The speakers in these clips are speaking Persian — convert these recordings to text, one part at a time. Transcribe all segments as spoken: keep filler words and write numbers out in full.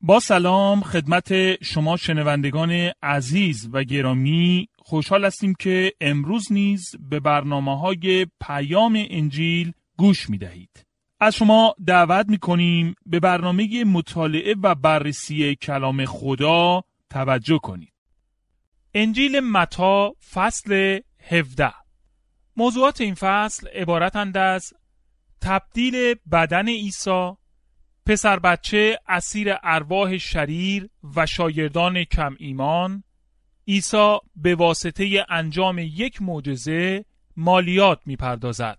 با سلام خدمت شما شنوندگان عزیز و گرامی، خوشحال هستیم که امروز نیز به برنامه‌های پیام انجیل گوش می‌دهید. از شما دعوت می‌کنیم به برنامه مطالعه و بررسی کلام خدا توجه کنید. انجیل متی فصل هفده. موضوعات این فصل عبارتند از تبدیل بدن عیسی، پسر بچه اسیر ارواح شریر و شاگردان کم ایمان، عیسی به واسطه انجام یک معجزه مالیات می‌پردازد.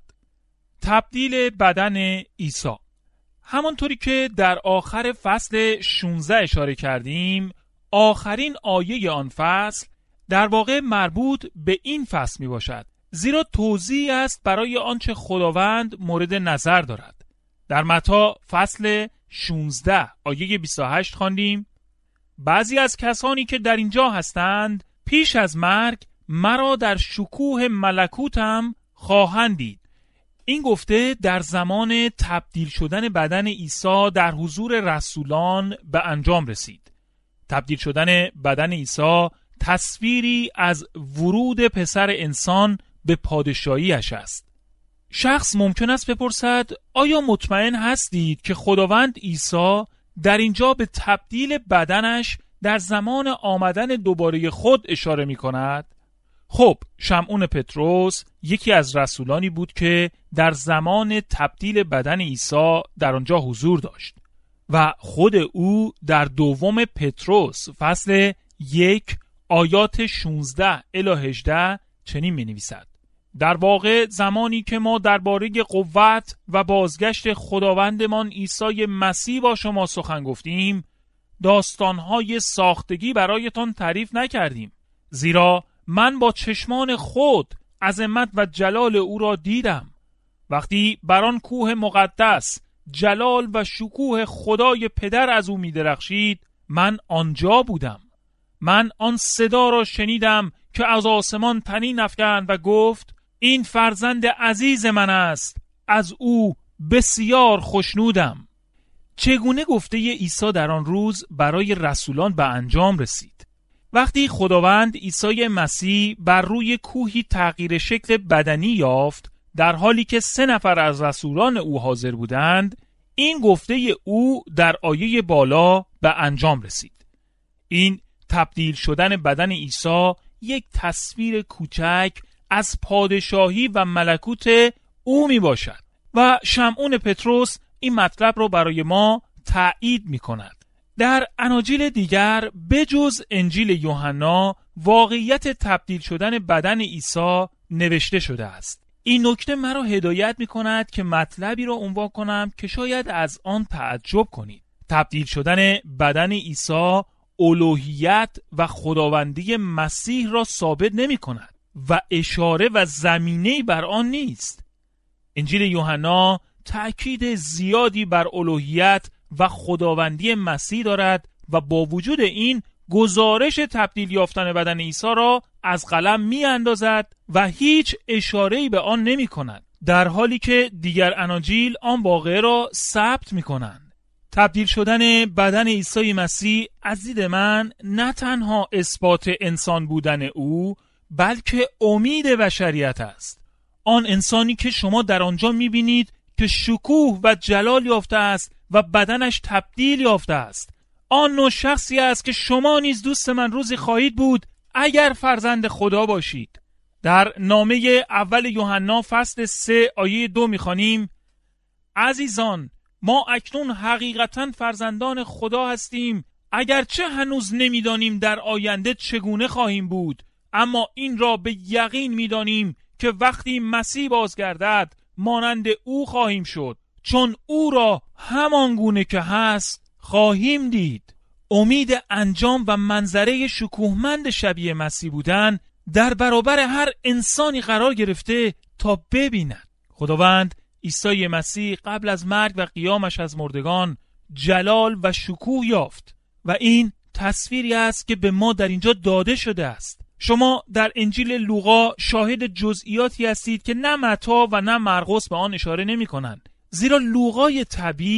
تبدیل بدن عیسی. همانطوری که در آخر فصل شانزده اشاره کردیم، آخرین آیه آن فصل در واقع مربوط به این فصل می باشد، زیرا توضیح است برای آنچه خداوند مورد نظر دارد. در متی فصل شانزده آیه بیست و هشت خواندیم: بعضی از کسانی که در اینجا هستند پیش از مرگ مرا در شکوه ملکوتم خواهند دید. این گفته در زمان تبدیل شدن بدن عیسی در حضور رسولان به انجام رسید. تبدیل شدن بدن عیسی تصویری از ورود پسر انسان به پادشاهیش است. شخص ممکن است بپرسد: آیا مطمئن هستید که خداوند عیسی در اینجا به تبدیل بدنش در زمان آمدن دوباره خود اشاره می کند؟ خب، شمعون پتروس یکی از رسولانی بود که در زمان تبدیل بدن عیسی در آنجا حضور داشت و خود او در دوم پتروس فصل یک آیات شانزده الی هجده چنین می نویسد: در واقع زمانی که ما درباره قوت و بازگشت خداوندمان عیسی مسیح با شما سخن گفتیم، داستانهای ساختگی برایتان تعریف نکردیم، زیرا من با چشمان خود عظمت و جلال او را دیدم. وقتی بر آن کوه مقدس جلال و شکوه خدای پدر از او می درخشید، من آنجا بودم. من آن صدا را شنیدم که از آسمان طنین افکند و گفت: این فرزند عزیز من است، از او بسیار خوشنودم. چگونه گفته عیسی در آن روز برای رسولان به انجام رسید؟ وقتی خداوند عیسی مسیح بر روی کوهی تغییر شکل بدنی یافت، در حالی که سه نفر از رسولان او حاضر بودند، این گفته او در آیه بالا به انجام رسید. این تبدیل شدن بدن عیسی یک تصویر کوچک از پادشاهی و ملکوت او می باشد و شمعون پتروس این مطلب رو برای ما تأیید می کند. در اناجیل دیگر بجز انجیل یوحنا واقعیت تبدیل شدن بدن عیسی نوشته شده است. این نکته مرا هدایت می کند که مطلبی را عنوان کنم که شاید از آن تعجب کنید. تبدیل شدن بدن عیسی الوهیت و خداوندی مسیح را ثابت نمی کند و اشاره و زمینه‌ای بر آن نیست. انجیل یوحنا تأکید زیادی بر الوهیت و خداوندی مسیح دارد و با وجود این گزارش تبدیل یافتن بدن عیسی را از قلم می اندازد و هیچ اشاره‌ای به آن نمی کند، در حالی که دیگر اناجیل آن واقعه را ثبت می کنند. تبدیل شدن بدن عیسی مسیح از دید من نه تنها اثبات انسان بودن او، بلکه امید بشریت است. آن انسانی که شما در آنجا می‌بینید که شکوه و جلال یافته است و بدنش تبدیل یافته است، آن نوع شخصی است که شما نیز دوست من روزی خواهید بود اگر فرزند خدا باشید. در نامه اول یوحنا فصل سه آیه دو می‌خوانیم: عزیزان، ما اکنون حقیقتاً فرزندان خدا هستیم، اگرچه هنوز نمی‌دانیم در آینده چگونه خواهیم بود، اما این را به یقین می‌دانیم که وقتی مسیح بازگردد مانند او خواهیم شد، چون او را همان گونه که هست خواهیم دید. امید انجام و منظره شکوهمند شبیه مسیح بودن در برابر هر انسانی قرار گرفته تا ببیند. خداوند عیسی مسیح قبل از مرگ و قیامش از مردگان جلال و شکوه یافت و این تصویری است که به ما در اینجا داده شده است. شما در انجیل لوقا شاهد جزئیاتی هستید که نه متی و نه مرقس به آن اشاره نمی کنند، زیرا لوقای طبیب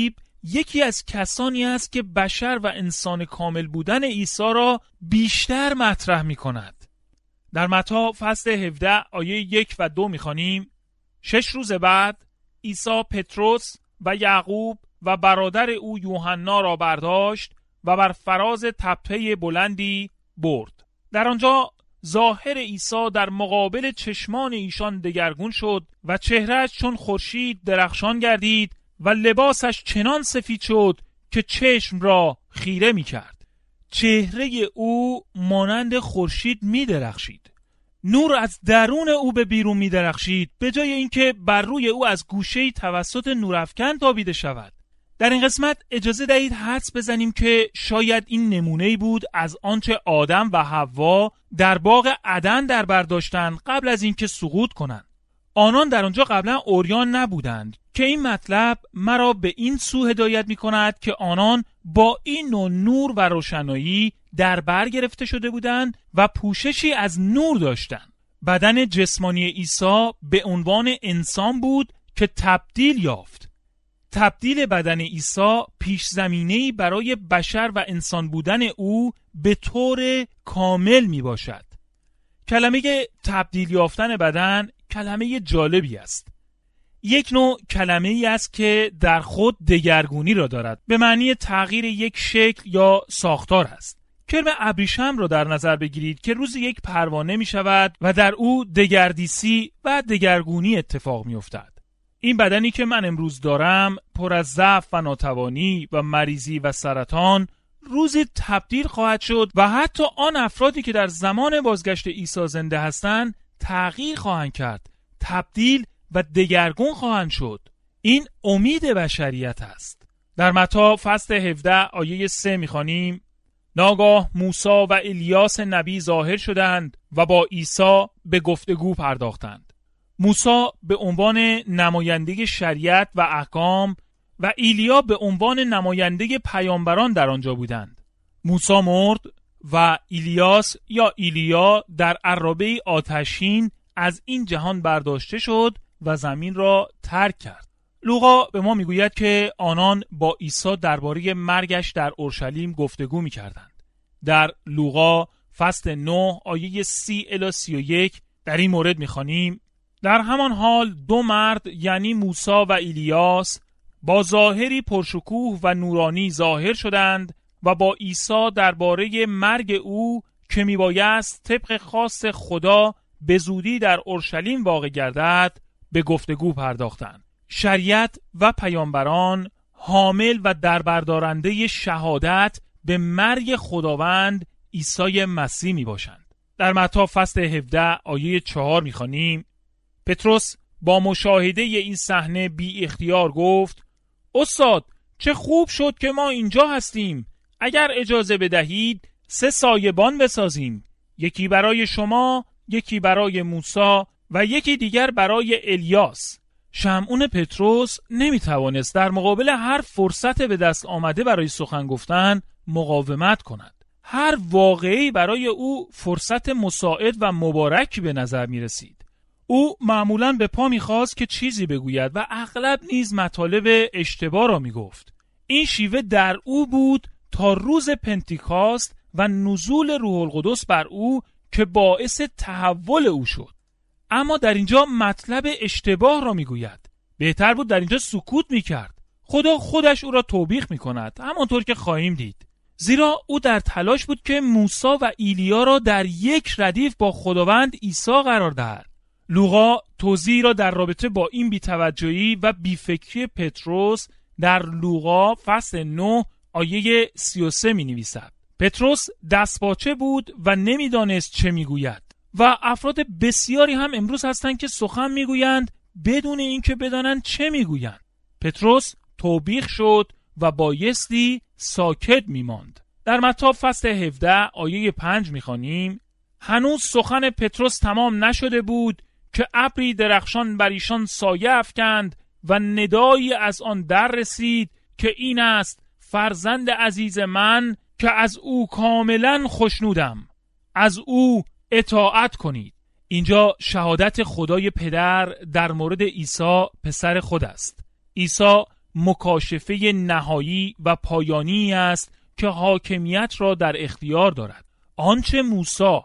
یکی از کسانی است که بشر و انسان کامل بودن عیسی را بیشتر مطرح می کند. در متی فصل هفده آیه یک و دو می خوانیم: شش روز بعد عیسی پتروس و یعقوب و برادر او یوحنا را برداشت و بر فراز تپه بلندی برد. در آنجا ظاهر عیسی در مقابل چشمان ایشان دگرگون شد و چهرهش چون خورشید درخشان گردید و لباسش چنان سفید شد که چشم را خیره می کرد. چهره او مانند خورشید می درخشید. نور از درون او به بیرون می درخشید، به جای اینکه بر روی او از گوشه‌ای توسط نورافکن تابیده شود. در این قسمت اجازه دهید حدس بزنیم که شاید این نمونه‌ای بود از آنچه آدم و حوا در باغ عدن در بر داشتند قبل از اینکه سقوط کنند. آنان در آنجا قبلا عریان نبودند که این مطلب مرا به این سو هدایت می کند که آنان با این نوع نور و روشنایی در بر گرفته شده بودند و پوششی از نور داشتند. بدن جسمانی عیسی به عنوان انسان بود که تبدیل یافت. تبدیل بدن عیسی پیش زمینه‌ای برای بشر و انسان بودن او به طور کامل می باشد. کلمه تبدیل یافتن بدن کلمه جالبی است. یک نوع کلمه ای است که در خود دگرگونی را دارد، به معنی تغییر یک شکل یا ساختار است. کلمه ابریشم را در نظر بگیرید که روزی یک پروانه می شود و در او دگردیسی و دگرگونی اتفاق می افتد. این بدنی که من امروز دارم پر از ضعف و ناتوانی و مریضی و سرطان روزی تبدیل خواهد شد و حتی آن افرادی که در زمان بازگشت عیسی زنده هستند تغییر خواهند کرد، تبدیل و دگرگون خواهند شد. این امید بشریت است. در متی فصل هفده آیه سه می‌خوانیم: ناگاه موسی و الیاس نبی ظاهر شدند و با عیسی به گفتگو پرداختند. موسی به عنوان نماینده شریعت و احکام و ایلیا به عنوان نماینده پیامبران در آنجا بودند. موسی مرد و ایلیاس یا ایلیا در عرابه آتشین از این جهان برداشته شد و زمین را ترک کرد. لوقا به ما میگوید که آنان با عیسی درباره مرگش در اورشلیم گفتگو میکردند. در لوقا فصل نه آیه سی الی سی و یک در این مورد میخوانیم: در همان حال دو مرد یعنی موسی و ایلیاس با ظاهری پرشکوه و نورانی ظاهر شدند و با عیسی درباره مرگ او که میبایست طبق خاص خدا به زودی در اورشلیم واقع گردد به گفتگو پرداختند. شریعت و پیامبران حامل و دربردارنده شهادت به مرگ خداوند عیسی مسیح می باشند. در متی فصل هفده آیه چهار می خوانیم: پتروس با مشاهده این صحنه بی اختیار گفت: استاد، چه خوب شد که ما اینجا هستیم. اگر اجازه بدهید سه سایبان بسازیم، یکی برای شما، یکی برای موسی و یکی دیگر برای الیاس. شمعون پتروس نمیتوانست در مقابل هر فرصت به دست آمده برای سخن گفتن مقاومت کند. هر واقعی برای او فرصت مساعد و مبارکی به نظر می رسید. او معمولاً به پا می خواست که چیزی بگوید و اغلب نیز مطالب اشتباه را می گفت. این شیوه در او بود تا روز پنتیکاست و نزول روح القدس بر او که باعث تحول او شد. اما در اینجا مطلب اشتباه را میگوید. بهتر بود در اینجا سکوت میکرد. خدا خودش او را توبیخ میکند، همانطور که خواهیم دید. زیرا او در تلاش بود که موسی و ایلیا را در یک ردیف با خداوند عیسی قرار دهد. لوقا توضیح را در رابطه با این بی‌توجهی و بیفکری پتروس در لوقا فصل نه آیه سی و سه می نویسد. پتروس دستپاچه بود و نمیدانست چه میگوید. و افراد بسیاری هم امروز هستند که سخن میگویند بدون اینکه بدانند چه میگویند. پتروس توبیخ شد و بایستی ساکت میماند. در متی فصل هفده آیه پنج میخوانیم: هنوز سخن پتروس تمام نشده بود که ابری درخشان بر ایشان سایه افکند و ندایی از آن در رسید که این است فرزند عزیز من که از او کاملا خوشنودم، از او اطاعت کنید. اینجا شهادت خدای پدر در مورد عیسی پسر خود است. عیسی مکاشفه نهایی و پایانی است که حاکمیت را در اختیار دارد. آنچه موسی،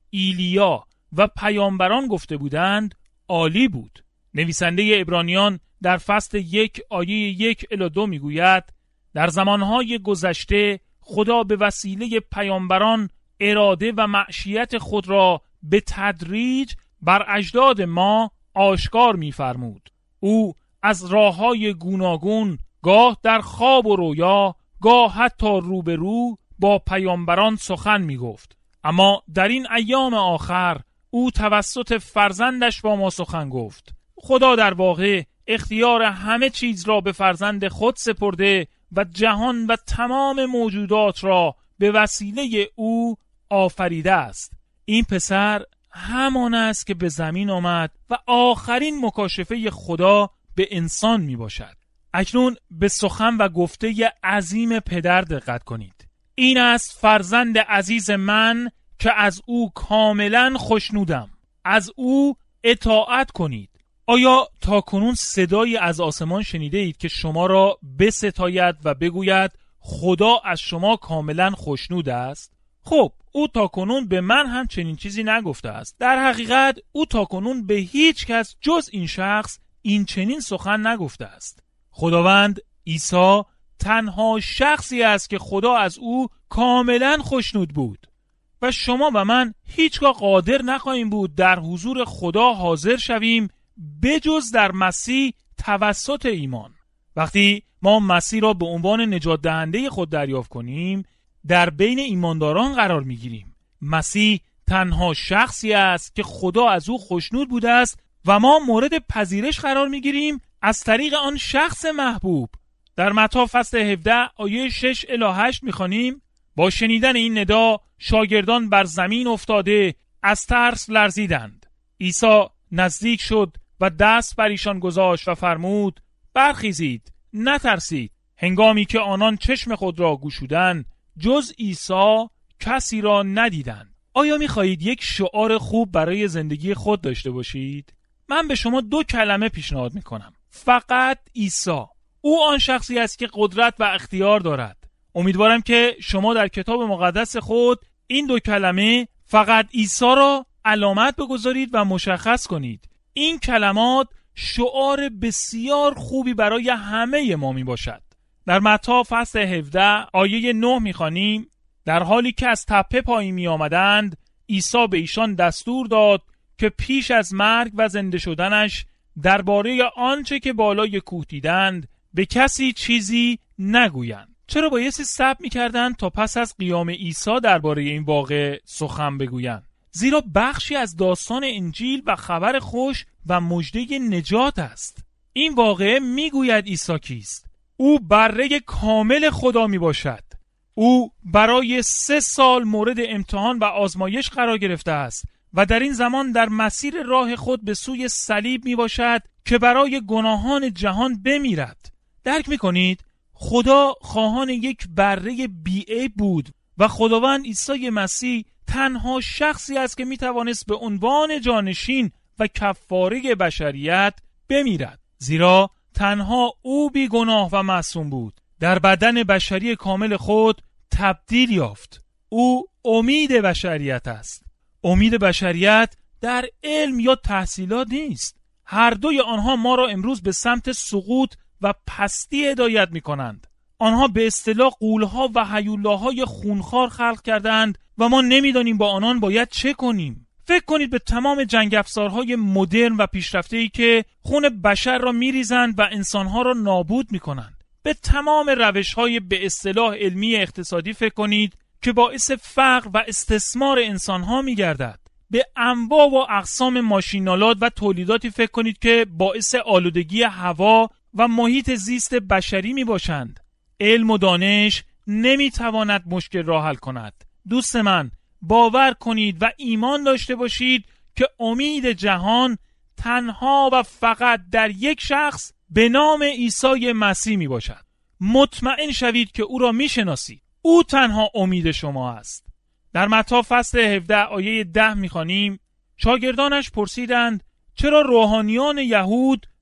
ایلیا و پیامبران گفته بودند عالی بود. نویسنده عبرانیان در فصل یک آیه یک الی دو میگوید در زمانهای گذشته خدا به وسیله پیامبران اراده و معشیت خود را به تدریج بر اجداد ما آشکار می‌فرمود. او از راه‌های گوناگون گاه در خواب و رویا، گاه حتی روبرو با پیامبران سخن می‌گفت. اما در این ایام آخر او توسط فرزندش با ما سخن گفت. خدا در واقع اختیار همه چیز را به فرزند خود سپرده و جهان و تمام موجودات را به وسیله او آفریده است. این پسر همان است که به زمین آمد و آخرین مکاشفه خدا به انسان می باشد. اکنون به سخن و گفته عظیم پدر دقت کنید. این است فرزند عزیز من که از او کاملا خوشنودم. از او اطاعت کنید. آیا تا کنون صدایی از آسمان شنیده اید که شما را بستاید و بگوید خدا از شما کاملا خوشنود است؟ خب او تا کنون به من هم چنین چیزی نگفته است. در حقیقت او تا کنون به هیچ کس جز این شخص این چنین سخن نگفته است. خداوند عیسی تنها شخصی است که خدا از او کاملا خوشنود بود و شما و من هیچگاه قادر نخواهیم بود در حضور خدا حاضر شویم بجز در مسیح توسط ایمان. وقتی ما مسیح را به عنوان نجات دهنده خود دریافت کنیم در بین ایمانداران قرار میگیریم. مسیح تنها شخصی است که خدا از او خوشنود بوده است و ما مورد پذیرش قرار میگیریم از طریق آن شخص محبوب. در متی فصل هفده آیه شش الی هشت میخوانیم با شنیدن این ندا شاگردان بر زمین افتاده از ترس لرزیدند. عیسی نزدیک شد و دست بر ایشان گذاشت و فرمود برخیزید، نترسید. هنگامی که آنان چشم خود را گشودند جز عیسی کسی را ندیدند. آیا می‌خواهید یک شعار خوب برای زندگی خود داشته باشید؟ من به شما دو کلمه پیشنهاد می‌کنم. فقط عیسی. او آن شخصی است که قدرت و اختیار دارد. امیدوارم که شما در کتاب مقدس خود این دو کلمه فقط عیسی را علامت بگذارید و مشخص کنید. این کلمات شعار بسیار خوبی برای همه ما می باشد. در متی فصل هفده آیه نه می خوانیم در حالی که از تپه پایین می آمدند عیسی به ایشان دستور داد که پیش از مرگ و زنده شدنش درباره آنچه که بالای کوه دیدند به کسی چیزی نگویند. چرا بایستی صبر می‌کردند تا پس از قیام عیسی درباره این واقعه سخن بگویند؟ زیرا بخشی از داستان انجیل و خبر خوش و مژده نجات است. این واقعه میگوید عیسی کیست؟ او بره کامل خدا می باشد. او برای سه سال مورد امتحان و آزمایش قرار گرفته است و در این زمان در مسیر راه خود به سوی صلیب می باشد که برای گناهان جهان بمیرد. درک می کنید؟ خدا خواهان یک بره بی‌عیب بود و خداوند عیسی مسیح تنها شخصی است که می توانست به عنوان جانشین و کفاره بشریت بمیرد، زیرا تنها او بی گناه و معصوم بود. در بدن بشری کامل خود تبدیل یافت. او امید بشریت است. امید بشریت در علم یا تحصیلات نیست. هر دوی آنها ما را امروز به سمت سقوط و پستی هدایت می کنند. آنها به اصطلاح غول‌ها و هیولاهای خونخوار خلق کردند و ما نمیدانیم با آنان باید چه کنیم. فکر کنید به تمام جنگ افزارهای مدرن و پیشرفته‌ای که خون بشر را میریزند و انسانها را نابود میکنند. به تمام روش‌های به اصطلاح علمی اقتصادی فکر کنید که باعث فقر و استثمار انسانها میگردد. به انواع و اقسام ماشین‌آلات و تولیداتی فکر کنید که باعث آلودگی هوا و محیط زیست بشری میباشند. علم و دانش نمیتواند مشکل را حل کند. دوست من، باور کنید و ایمان داشته باشید که امید جهان تنها و فقط در یک شخص به نام عیسی مسیح می باشد. مطمئن شوید که او را می شناسید. او تنها امید شما است. در متی فصل هفده آیه ده می خوانیم شاگردانش پرسیدند چرا روحانیان یهود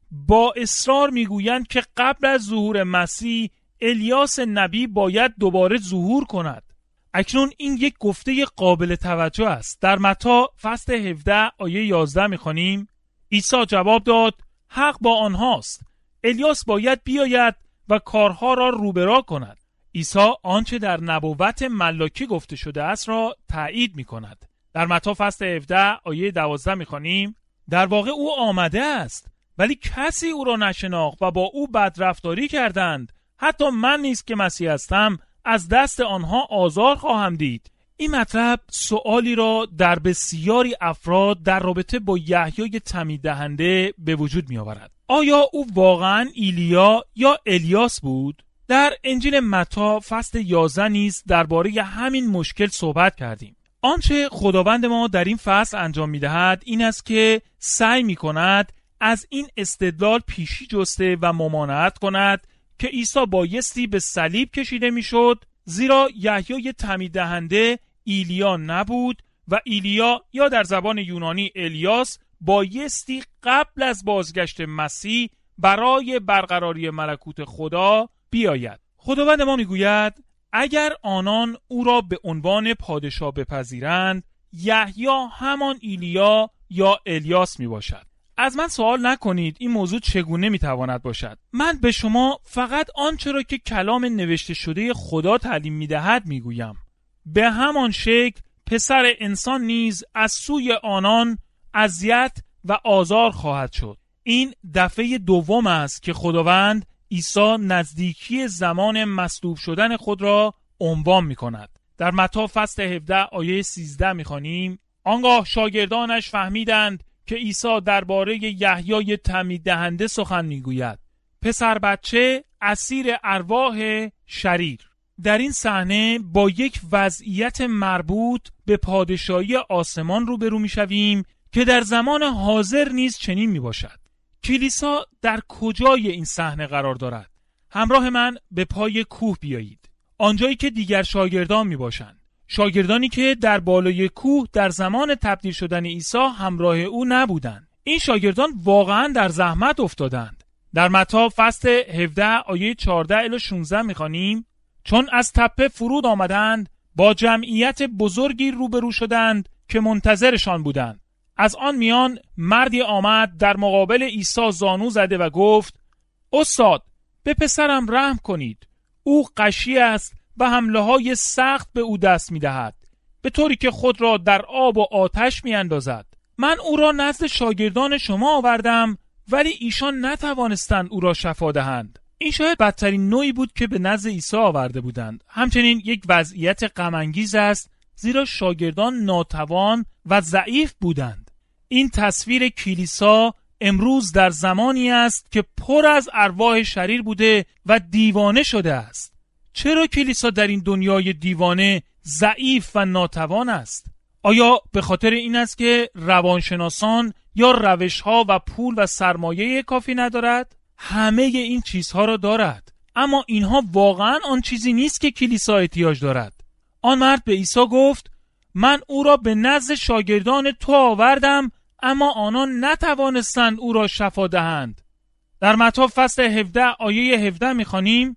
با اصرار میگویند که قبل از ظهور مسیح الیاس نبی باید دوباره ظهور کند. اکنون این یک گفته قابل توجه است. در متی فصل هفده آیه یازده میخوانیم: عیسی جواب داد: حق با آنهاست. الیاس باید بیاید و کارها را روبرا کند. عیسی آنچه در نبوت ملاکی گفته شده است را تایید میکند. در متی فصل هفده آیه دوازده میخوانیم: در واقع او آمده است ولی کسی او را نشناخت و با او بدرفتاری کردند. حتی من نیز که مسیح هستم از دست آنها آزار خواهم دید. این مطلب سؤالی را در بسیاری افراد در رابطه با یحیای تمید دهنده به وجود می آورد. آیا او واقعاً ایلیا یا الیاس بود؟ در انجیل متی فصل یازده نیز درباره همین مشکل صحبت کردیم. آنچه خداوند ما در این فصل انجام می دهد این است که سعی می کند از این استدلال پیشی جسته و ممانعت کند که عیسی بایستی به صلیب کشیده میشد، زیرا یحیای تمید دهنده ایلیا نبود و ایلیا یا در زبان یونانی الیاس بایستی قبل از بازگشت مسیح برای برقراری ملکوت خدا بیاید. خداوند ما میگوید اگر آنان او را به عنوان پادشاه بپذیرند، یحیی همان ایلیا یا الیاس می باشد. از من سوال نکنید این موضوع چگونه میتواند باشد. من به شما فقط آنچه را که کلام نوشته شده خدا تعلیم میدهد میگویم. به همان شکل پسر انسان نیز از سوی آنان اذیت و آزار خواهد شد. این دفعه دوم است که خداوند عیسی نزدیکی زمان مصلوب شدن خود را عنوان میکند. در متی فصل هفده آیه سیزده میخوانیم: آنگاه شاگردانش فهمیدند که عیسی درباره یحیای تمید دهنده سخن میگوید، پسر بچه اسیر ارواح شریر. در این صحنه با یک وضعیت مربوط به پادشاهی آسمان روبرو میشویم که در زمان حاضر نیز چنین میباشد. کلیسا در کجای این صحنه قرار دارد؟ همراه من به پای کوه بیایید، آنجایی که دیگر شاگردان میباشند. شاگردانی که در بالای کوه در زمان تبدیل شدن عیسی همراه او نبودند. این شاگردان واقعا در زحمت افتادند. در متی فصل هفده آیه چهارده الی شانزده میخوانیم: چون از تپه فرود آمدند با جمعیت بزرگی روبرو شدند که منتظرشان بودند. از آن میان مردی آمد در مقابل عیسی زانو زده و گفت: استاد، به پسرم رحم کنید. او غشی است و حمله های سخت به او دست می دهد، به طوری که خود را در آب و آتش می اندازد. من او را نزد شاگردان شما آوردم ولی ایشان نتوانستند او را شفا دهند. این شاید بدترین نوعی بود که به نزد عیسی آورده بودند. همچنین یک وضعیت غم انگیز است، زیرا شاگردان ناتوان و ضعیف بودند. این تصویر کلیسا امروز در زمانی است که پر از ارواح شریر بوده و دیوانه شده است. چرا کلیسا در این دنیای دیوانه ضعیف و ناتوان است؟ آیا به خاطر این است که روانشناسان یا روش‌ها و پول و سرمایه کافی ندارد؟ همه این چیزها را دارد، اما اینها واقعا آن چیزی نیست که کلیسا احتیاج دارد. آن مرد به عیسی گفت: من او را به نزد شاگردان تو آوردم اما آنان نتوانستند او را شفا دهند. در متی فصل هفده آیه هفده می‌خوانیم: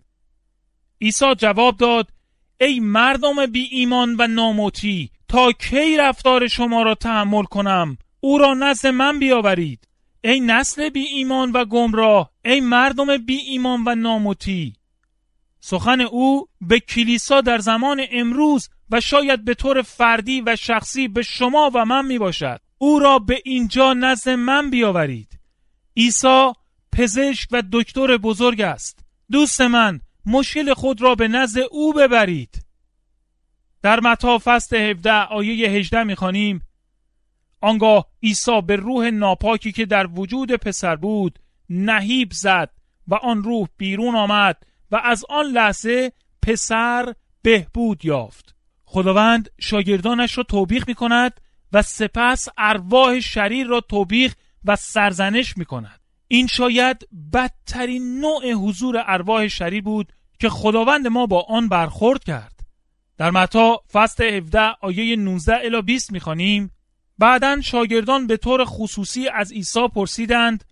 عیسی جواب داد: ای مردم بی ایمان و نامطیع، تا کی رفتار شما را تحمل کنم؟ او را نزد من بیاورید. ای نسل بی ایمان و گمراه، ای مردم بی ایمان و نامطیع. سخن او به کلیسا در زمان امروز و شاید به طور فردی و شخصی به شما و من می باشد. او را به اینجا نزد من بیاورید. عیسی پزشک و دکتر بزرگ است. دوست من، مشکل خود را به نزد او ببرید. در متی فصل هفده آیه هجده می‌خوانیم: آنگاه عیسی به روح ناپاکی که در وجود پسر بود نهیب زد و آن روح بیرون آمد و از آن لحظه پسر بهبود یافت. خداوند شاگردانش را توبیخ می‌کند و سپس ارواح شریر را توبیخ و سرزنش می‌کند. این شاید بدترین نوع حضور ارواح شریر بود که خداوند ما با آن برخورد کرد. در متی فصل هفده آیه نوزده الی بیست می‌خوانیم: بعداً شاگردان به طور خصوصی از عیسی پرسیدند: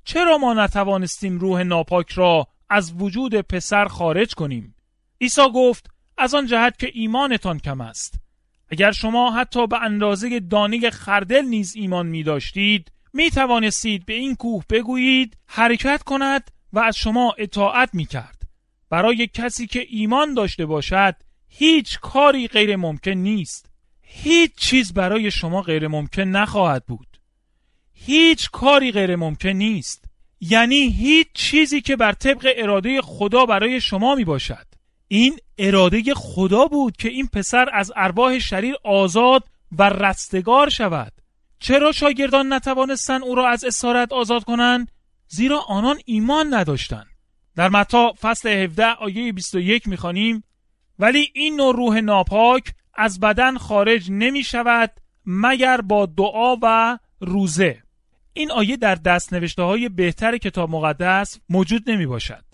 چرا ما نتوانستیم روح ناپاک را از وجود پسر خارج کنیم؟ عیسی گفت از آن جهت که ایمانتان کم است. اگر شما حتی به اندازه دانه خردل نیز ایمان می داشتید، می توانستید به این کوه بگویید حرکت کند و از شما اطاعت می کرد. برای کسی که ایمان داشته باشد هیچ کاری غیر ممکن نیست. هیچ چیز برای شما غیر ممکن نخواهد بود. هیچ کاری غیر ممکن نیست. یعنی هیچ چیزی که بر طبق اراده خدا برای شما می باشد. این اراده خدا بود که این پسر از ارواح شریر آزاد و رستگار شود. چرا شاگردان نتوانستند او را از اسارت آزاد کنند؟ زیرا آنان ایمان نداشتند. در متی فصل هفده آیه بیست و یک می‌خوانیم ولی این نوع روح ناپاک از بدن خارج نمی شود مگر با دعا و روزه. این آیه در دستنوشته های بهتر کتاب مقدس موجود نمی باشد.